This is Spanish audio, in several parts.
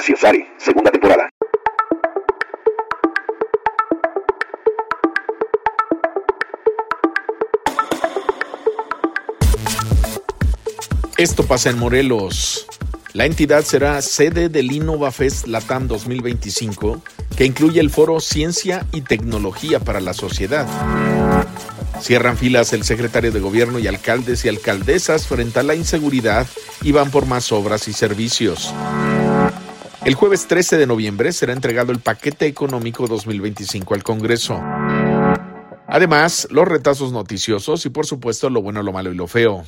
Maciosare, segunda temporada. Esto pasa en Morelos. La entidad será sede del InnovaFest LATAM 2025, que incluye el foro Ciencia y Tecnología para la Sociedad. Cierran filas el secretario de Gobierno y alcaldes y alcaldesas frente a la inseguridad y van por más obras y servicios. El jueves 13 de noviembre será entregado el paquete económico 2025 al Congreso. Además, los retazos noticiosos y, por supuesto, lo bueno, lo malo y lo feo.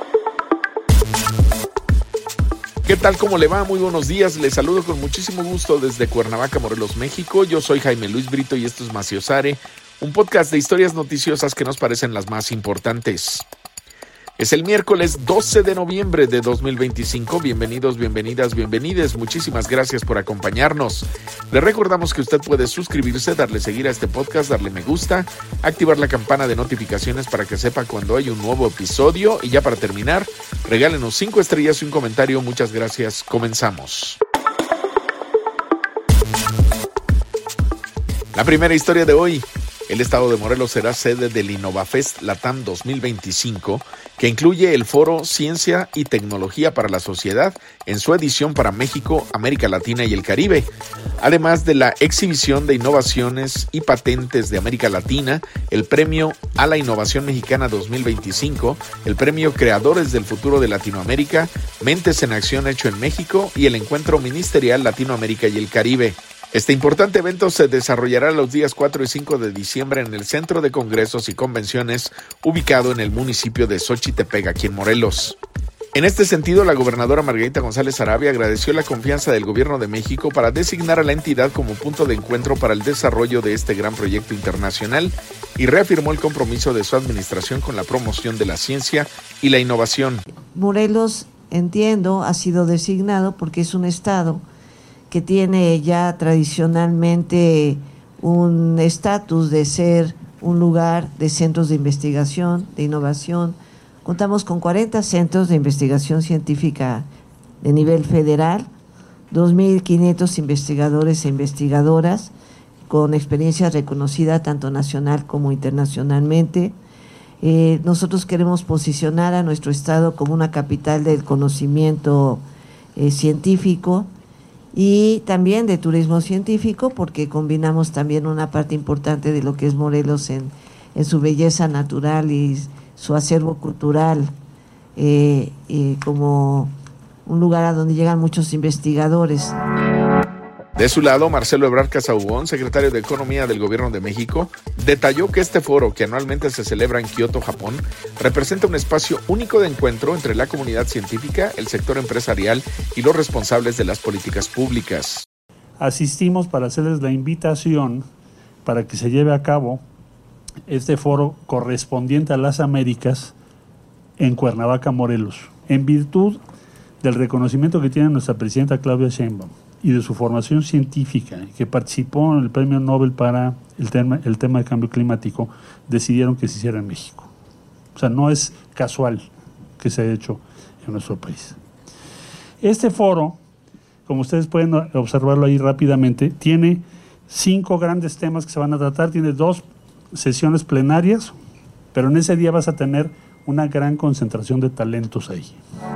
¿Qué tal? ¿Cómo le va? Muy buenos días. Les saludo con muchísimo gusto desde Cuernavaca, Morelos, México. Yo soy Jaime Luis Brito y esto es Maciosare, un podcast de historias noticiosas que nos parecen las más importantes. Es el miércoles 12 de noviembre de 2025. Bienvenidos, bienvenidas, bienvenides. Muchísimas gracias por acompañarnos. Le recordamos que usted puede suscribirse, darle seguir a este podcast, darle me gusta, activar la campana de notificaciones para que sepa cuando hay un nuevo episodio. Y ya para terminar, regálenos 5 estrellas y un comentario. Muchas gracias. Comenzamos. La primera historia de hoy. El estado de Morelos será sede del InnovaFest LATAM 2025, que incluye el foro Ciencia y Tecnología para la Sociedad en su edición para México, América Latina y el Caribe, además de la exhibición de innovaciones y patentes de América Latina, el Premio a la Innovación Mexicana 2025, el Premio Creadores del Futuro de Latinoamérica, Mentes en Acción hecho en México y el Encuentro Ministerial Latinoamérica y el Caribe. Este importante evento se desarrollará los días 4 y 5 de diciembre en el Centro de Congresos y Convenciones, ubicado en el municipio de Xochitepec, aquí en Morelos. En este sentido, la gobernadora Margarita González Arabia agradeció la confianza del Gobierno de México para designar a la entidad como punto de encuentro para el desarrollo de este gran proyecto internacional y reafirmó el compromiso de su administración con la promoción de la ciencia y la innovación. Morelos, entiendo, ha sido designado porque es un estado que tiene ya tradicionalmente un estatus de ser un lugar de centros de investigación, de innovación. Contamos con 40 centros de investigación científica de nivel federal, 2.500 investigadores e investigadoras con experiencia reconocida tanto nacional como internacionalmente. Nosotros queremos posicionar a nuestro estado como una capital del conocimiento científico, y también de turismo científico, porque combinamos también una parte importante de lo que es Morelos en su belleza natural y su acervo cultural, como un lugar a donde llegan muchos investigadores. De su lado, Marcelo Ebrard Casaubon, secretario de Economía del Gobierno de México, detalló que este foro, que anualmente se celebra en Kioto, Japón, representa un espacio único de encuentro entre la comunidad científica, el sector empresarial y los responsables de las políticas públicas. Asistimos para hacerles la invitación para que se lleve a cabo este foro correspondiente a las Américas en Cuernavaca, Morelos, en virtud del reconocimiento que tiene nuestra presidenta Claudia Sheinbaum y de su formación científica, que participó en el Premio Nobel para el tema de cambio climático, decidieron que se hiciera en México. O sea, no es casual que se haya hecho en nuestro país. Este foro, como ustedes pueden observarlo ahí rápidamente, tiene 5 grandes temas que se van a tratar, tiene 2 sesiones plenarias, pero en ese día vas a tener una gran concentración de talentos ahí.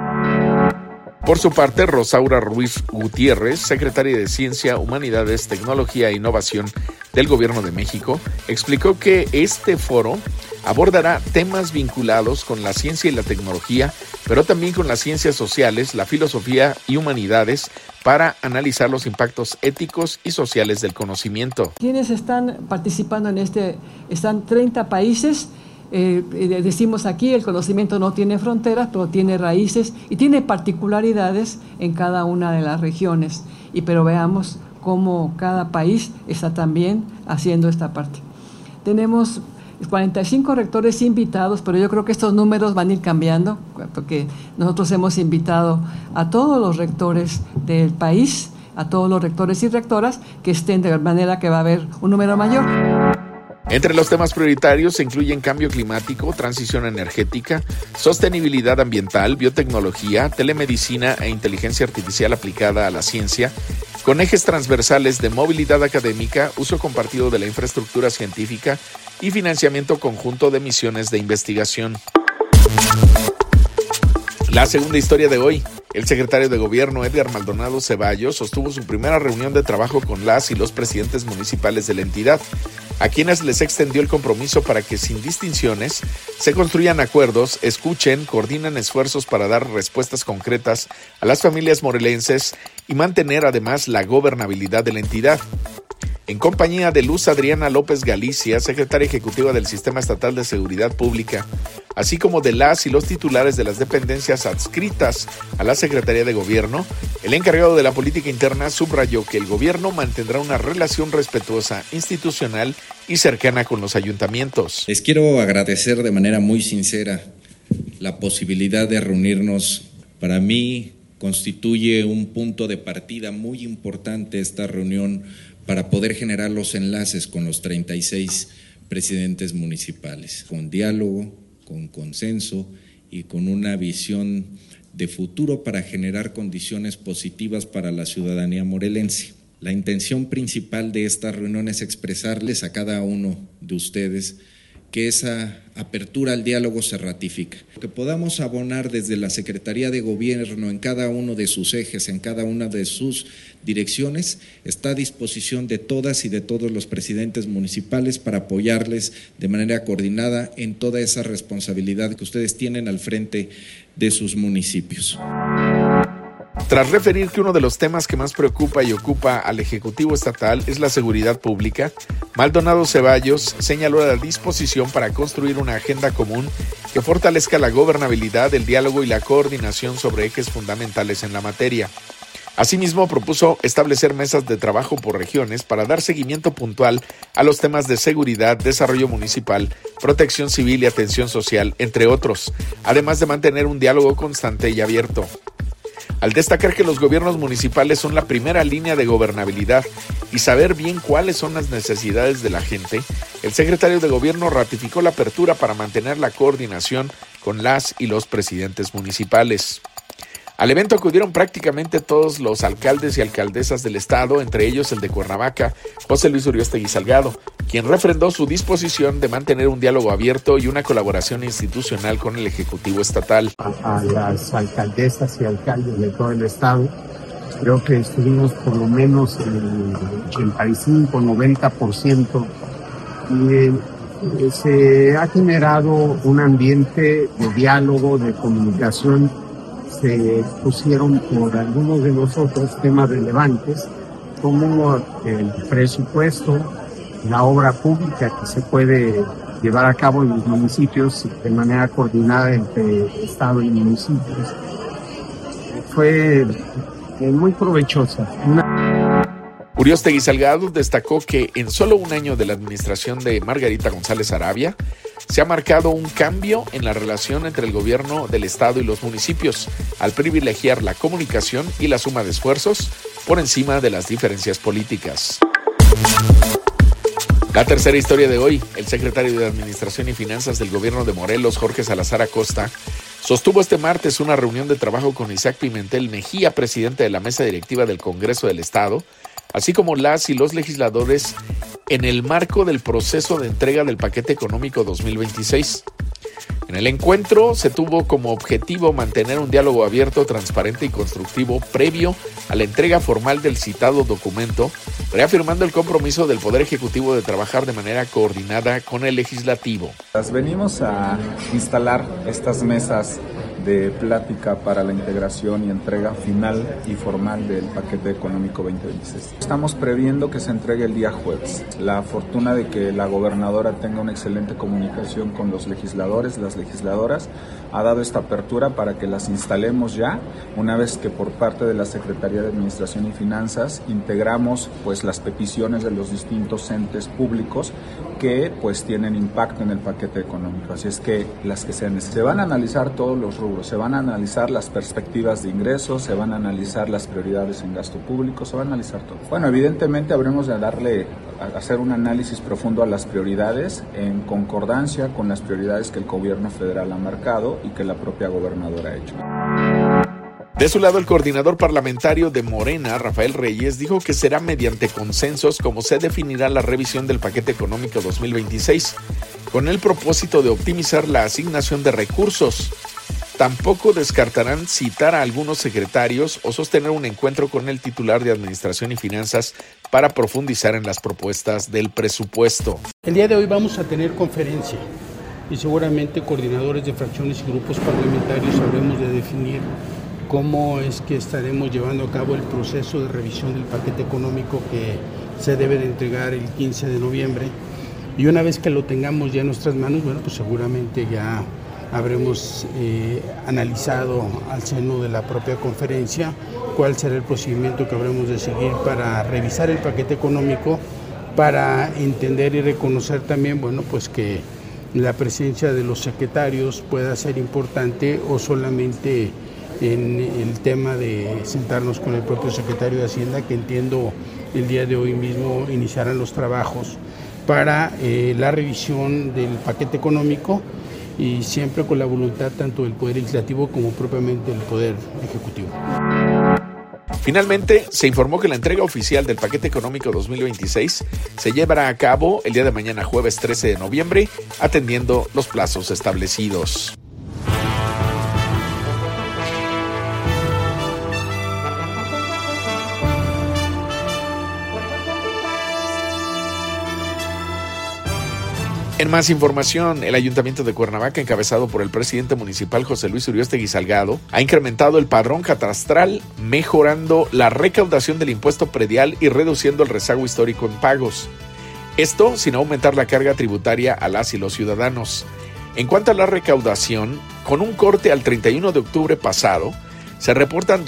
Por su parte, Rosaura Ruiz Gutiérrez, secretaria de Ciencia, Humanidades, Tecnología e Innovación del Gobierno de México, explicó que este foro abordará temas vinculados con la ciencia y la tecnología, pero también con las ciencias sociales, la filosofía y humanidades, para analizar los impactos éticos y sociales del conocimiento. ¿Quiénes están participando en este? Están 30 países. Decimos aquí, el conocimiento no tiene fronteras, pero tiene raíces y tiene particularidades en cada una de las regiones. Pero veamos cómo cada país está también haciendo esta parte. Tenemos 45 rectores invitados, pero yo creo que estos números van a ir cambiando, porque nosotros hemos invitado a todos los rectores del país, a todos los rectores y rectoras que estén, de manera que va a haber un número mayor. Entre los temas prioritarios se incluyen cambio climático, transición energética, sostenibilidad ambiental, biotecnología, telemedicina e inteligencia artificial aplicada a la ciencia, con ejes transversales de movilidad académica, uso compartido de la infraestructura científica y financiamiento conjunto de misiones de investigación. La segunda historia de hoy. El secretario de Gobierno, Edgar Maldonado Ceballos, sostuvo su primera reunión de trabajo con las y los presidentes municipales de la entidad, a quienes les extendió el compromiso para que sin distinciones se construyan acuerdos, escuchen, coordinen esfuerzos para dar respuestas concretas a las familias morelenses y mantener además la gobernabilidad de la entidad. En compañía de Luz Adriana López Galicia, secretaria ejecutiva del Sistema Estatal de Seguridad Pública, así como de las y los titulares de las dependencias adscritas a la Secretaría de Gobierno, el encargado de la política interna subrayó que el gobierno mantendrá una relación respetuosa, institucional y cercana con los ayuntamientos. Les quiero agradecer de manera muy sincera la posibilidad de reunirnos. Para mí constituye un punto de partida muy importante esta reunión para poder generar los enlaces con los 36 presidentes municipales, con diálogo, con consenso y con una visión de futuro para generar condiciones positivas para la ciudadanía morelense. La intención principal de esta reunión es expresarles a cada uno de ustedes que esa apertura al diálogo se ratifica. Que podamos abonar desde la Secretaría de Gobierno en cada uno de sus ejes, en cada una de sus direcciones, está a disposición de todas y de todos los presidentes municipales para apoyarles de manera coordinada en toda esa responsabilidad que ustedes tienen al frente de sus municipios. Tras referir que uno de los temas que más preocupa y ocupa al Ejecutivo Estatal es la seguridad pública, Maldonado Ceballos señaló la disposición para construir una agenda común que fortalezca la gobernabilidad, el diálogo y la coordinación sobre ejes fundamentales en la materia. Asimismo, propuso establecer mesas de trabajo por regiones para dar seguimiento puntual a los temas de seguridad, desarrollo municipal, protección civil y atención social, entre otros, además de mantener un diálogo constante y abierto. Al destacar que los gobiernos municipales son la primera línea de gobernabilidad y saber bien cuáles son las necesidades de la gente, el secretario de Gobierno ratificó la apertura para mantener la coordinación con las y los presidentes municipales. Al evento acudieron prácticamente todos los alcaldes y alcaldesas del estado, entre ellos el de Cuernavaca, José Luis Uriostegui Salgado, quien refrendó su disposición de mantener un diálogo abierto y una colaboración institucional con el Ejecutivo Estatal. A las alcaldesas y alcaldes de todo el estado, creo que estuvimos por lo menos en el 85-90% y se ha generado un ambiente de diálogo, de comunicación. Se pusieron por algunos de nosotros temas relevantes como el presupuesto, la obra pública que se puede llevar a cabo en los municipios de manera coordinada entre Estado y municipios. Fue muy provechosa. Uriostegui Salgado destacó que en solo un año de la administración de Margarita González Arabia, se ha marcado un cambio en la relación entre el gobierno del estado y los municipios, al privilegiar la comunicación y la suma de esfuerzos por encima de las diferencias políticas. La tercera historia de hoy, el secretario de Administración y Finanzas del gobierno de Morelos, Jorge Salazar Acosta, sostuvo este martes una reunión de trabajo con Isaac Pimentel Mejía, presidente de la mesa directiva del Congreso del Estado, así como las y los legisladores en el marco del proceso de entrega del paquete económico 2026. En el encuentro se tuvo como objetivo mantener un diálogo abierto, transparente y constructivo previo a la entrega formal del citado documento, reafirmando el compromiso del Poder Ejecutivo de trabajar de manera coordinada con el Legislativo. Venimos a instalar estas mesas de plática para la integración y entrega final y formal del paquete económico 2026. Estamos previendo que se entregue el día jueves. La fortuna de que la gobernadora tenga una excelente comunicación con los legisladores, las legisladoras, ha dado esta apertura para que las instalemos ya, una vez que por parte de la Secretaría de Administración y Finanzas integramos pues las peticiones de los distintos entes públicos que pues tienen impacto en el paquete económico. Así es que las que sean, se van a analizar todos los rubros, se van a analizar las perspectivas de ingresos, se van a analizar las prioridades en gasto público, se va a analizar todo. Bueno, evidentemente habremos de hacer un análisis profundo a las prioridades en concordancia con las prioridades que el gobierno federal ha marcado y que la propia gobernadora ha hecho. De su lado, el coordinador parlamentario de Morena, Rafael Reyes, dijo que será mediante consensos como se definirá la revisión del paquete económico 2026, con el propósito de optimizar la asignación de recursos. Tampoco descartarán citar a algunos secretarios o sostener un encuentro con el titular de Administración y Finanzas para profundizar en las propuestas del presupuesto. El día de hoy vamos a tener conferencia y seguramente coordinadores de fracciones y grupos parlamentarios habremos de definir cómo es que estaremos llevando a cabo el proceso de revisión del paquete económico que se debe de entregar el 15 de noviembre. Y una vez que lo tengamos ya en nuestras manos, bueno, pues seguramente ya habremos analizado al seno de la propia conferencia cuál será el procedimiento que habremos de seguir para revisar el paquete económico, para entender y reconocer también, bueno, pues que la presencia de los secretarios pueda ser importante o solamente en el tema de sentarnos con el propio secretario de Hacienda, que entiendo el día de hoy mismo iniciarán los trabajos para la revisión del paquete económico y siempre con la voluntad tanto del Poder Legislativo como propiamente del Poder Ejecutivo. Finalmente, se informó que la entrega oficial del paquete económico 2026 se llevará a cabo el día de mañana, jueves 13 de noviembre, atendiendo los plazos establecidos. En más información, el Ayuntamiento de Cuernavaca, encabezado por el presidente municipal José Luis Uriostegui Salgado, ha incrementado el padrón catastral, mejorando la recaudación del impuesto predial y reduciendo el rezago histórico en pagos. Esto sin aumentar la carga tributaria a las y los ciudadanos. En cuanto a la recaudación, con un corte al 31 de octubre pasado, se reportan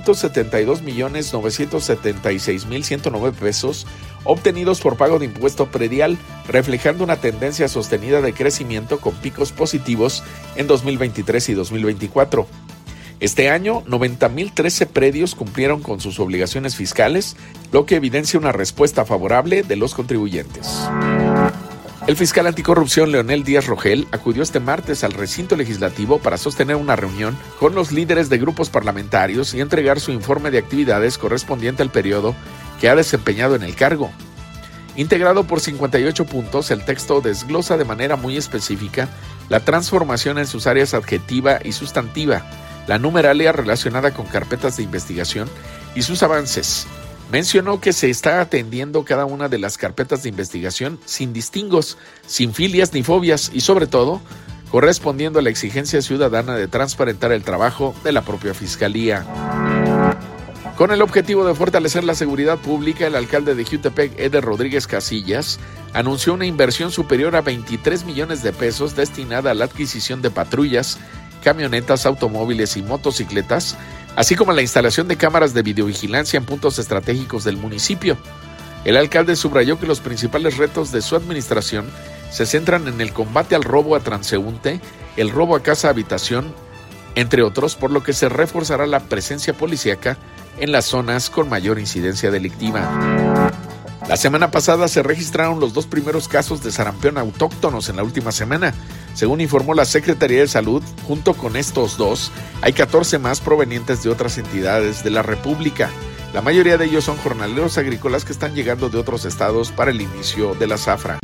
272.976.109 pesos obtenidos por pago de impuesto predial, reflejando una tendencia sostenida de crecimiento con picos positivos en 2023 y 2024. Este año, 90.013 predios cumplieron con sus obligaciones fiscales, lo que evidencia una respuesta favorable de los contribuyentes. El fiscal anticorrupción Leonel Díaz Rogel acudió este martes al recinto legislativo para sostener una reunión con los líderes de grupos parlamentarios y entregar su informe de actividades correspondiente al periodo que ha desempeñado en el cargo. Integrado por 58 puntos, el texto desglosa de manera muy específica la transformación en sus áreas adjetiva y sustantiva, la numeralia relacionada con carpetas de investigación y sus avances. Mencionó que se está atendiendo cada una de las carpetas de investigación sin distingos, sin filias ni fobias y sobre todo, correspondiendo a la exigencia ciudadana de transparentar el trabajo de la propia Fiscalía. Con el objetivo de fortalecer la seguridad pública, el alcalde de Jiutepec, Eder Rodríguez Casillas, anunció una inversión superior a 23 millones de pesos destinada a la adquisición de patrullas, camionetas, automóviles y motocicletas, así como la instalación de cámaras de videovigilancia en puntos estratégicos del municipio. El alcalde subrayó que los principales retos de su administración se centran en el combate al robo a transeúnte, el robo a casa-habitación, entre otros, por lo que se reforzará la presencia policíaca en las zonas con mayor incidencia delictiva. La semana pasada se registraron los 2 primeros casos de sarampión autóctonos en la última semana. Según informó la Secretaría de Salud, junto con estos 2, hay 14 más provenientes de otras entidades de la República. La mayoría de ellos son jornaleros agrícolas que están llegando de otros estados para el inicio de la zafra.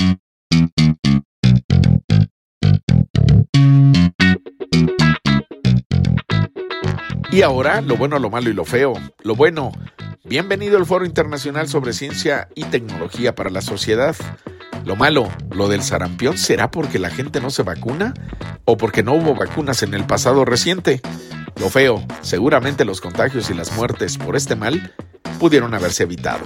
Y ahora, lo bueno, lo malo y lo feo. Lo bueno, bienvenido al Foro Internacional sobre Ciencia y Tecnología para la Sociedad. Lo malo, lo del sarampión, ¿será porque la gente no se vacuna? ¿O porque no hubo vacunas en el pasado reciente? Lo feo, seguramente los contagios y las muertes por este mal pudieron haberse evitado.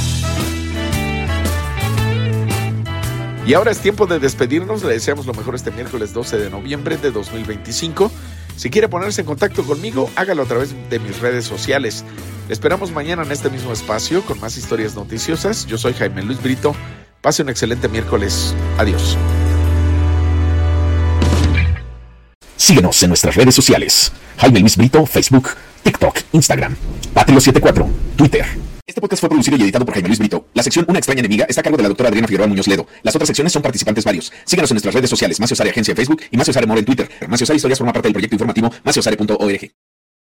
Y ahora es tiempo de despedirnos. Le deseamos lo mejor este miércoles 12 de noviembre de 2025. Si quiere ponerse en contacto conmigo, hágalo a través de mis redes sociales. Le esperamos mañana en este mismo espacio con más historias noticiosas. Yo soy Jaime Luis Brito. Pase un excelente miércoles. Adiós. Síguenos en nuestras redes sociales. Jaime Luis Brito, Facebook, TikTok, Instagram. Patrio74, Twitter. Este podcast fue producido y editado por Jaime Luis Brito. La sección Una extraña enemiga está a cargo de la doctora Adriana Figueroa Muñoz Ledo. Las otras secciones son participantes varios. Síganos en nuestras redes sociales. Macios Área Agencia en Facebook y Macios Área More en Twitter. Macios Área Historias forma parte del proyecto informativo maciosare.org.